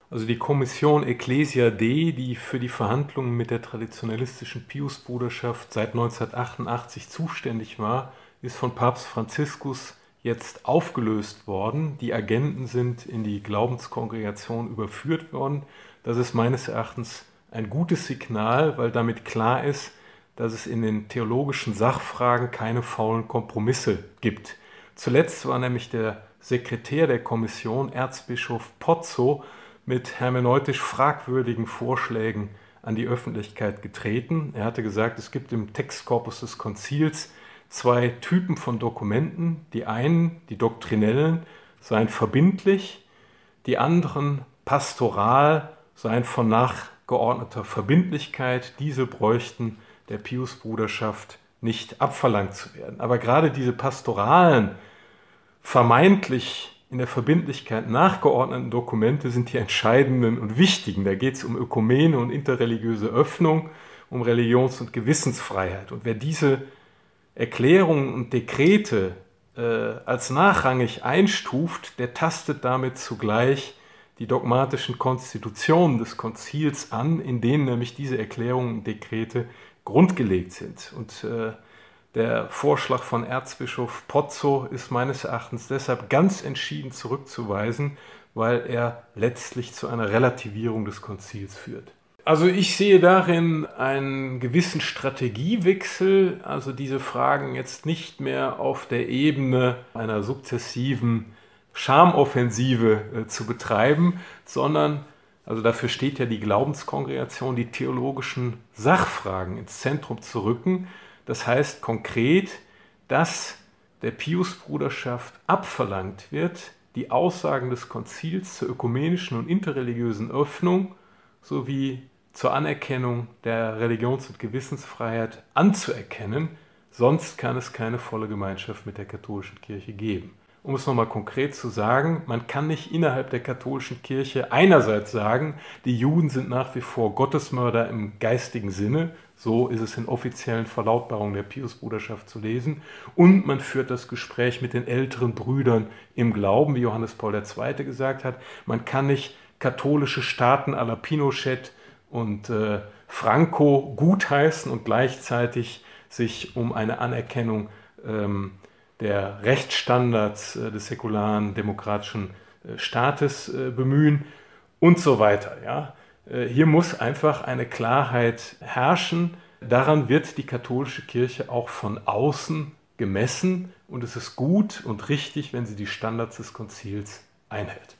Also die Kommission Ecclesia Dei, die für die Verhandlungen mit der traditionalistischen Piusbruderschaft seit 1988 zuständig war, ist von Papst Franziskus jetzt aufgelöst worden. Die Agenten sind in die Glaubenskongregation überführt worden. Das ist meines Erachtens ein gutes Signal, weil damit klar ist, dass es in den theologischen Sachfragen keine faulen Kompromisse gibt. Zuletzt war nämlich der Sekretär der Kommission, Erzbischof Pozzo, mit hermeneutisch fragwürdigen Vorschlägen an die Öffentlichkeit getreten. Er hatte gesagt, es gibt im Textkorpus des Konzils zwei Typen von Dokumenten. Die einen, die doktrinellen, seien verbindlich, die anderen, pastoral, seien von nachgeordneter Verbindlichkeit. Diese bräuchten der Piusbruderschaft nicht abverlangt zu werden. Aber gerade diese pastoralen, vermeintlich in der Verbindlichkeit nachgeordneten Dokumente sind die entscheidenden und wichtigen. Da geht es um Ökumene und interreligiöse Öffnung, um Religions- und Gewissensfreiheit. Und wer diese Erklärungen und Dekrete als nachrangig einstuft, der tastet damit zugleich die dogmatischen Konstitutionen des Konzils an, in denen nämlich diese Erklärungen und Dekrete grundgelegt sind. Und der Vorschlag von Erzbischof Pozzo ist meines Erachtens deshalb ganz entschieden zurückzuweisen, weil er letztlich zu einer Relativierung des Konzils führt. Also ich sehe darin einen gewissen Strategiewechsel, also diese Fragen jetzt nicht mehr auf der Ebene einer sukzessiven Schamoffensive zu betreiben, sondern, also dafür steht ja die Glaubenskongregation, die theologischen Sachfragen ins Zentrum zu rücken. Das heißt konkret, dass der Piusbruderschaft abverlangt wird, die Aussagen des Konzils zur ökumenischen und interreligiösen Öffnung sowie zur Anerkennung der Religions- und Gewissensfreiheit anzuerkennen, sonst kann es keine volle Gemeinschaft mit der katholischen Kirche geben. Um es nochmal konkret zu sagen, man kann nicht innerhalb der katholischen Kirche einerseits sagen, die Juden sind nach wie vor Gottesmörder im geistigen Sinne, so ist es in offiziellen Verlautbarungen der Piusbruderschaft zu lesen, und man führt das Gespräch mit den älteren Brüdern im Glauben, wie Johannes Paul II. Gesagt hat. Man kann nicht katholische Staaten à la Pinochet und Franco gutheißen und gleichzeitig sich um eine Anerkennung der Rechtsstandards des säkularen demokratischen Staates bemühen und so weiter. Ja. Hier muss einfach eine Klarheit herrschen. Daran wird die katholische Kirche auch von außen gemessen und es ist gut und richtig, wenn sie die Standards des Konzils einhält.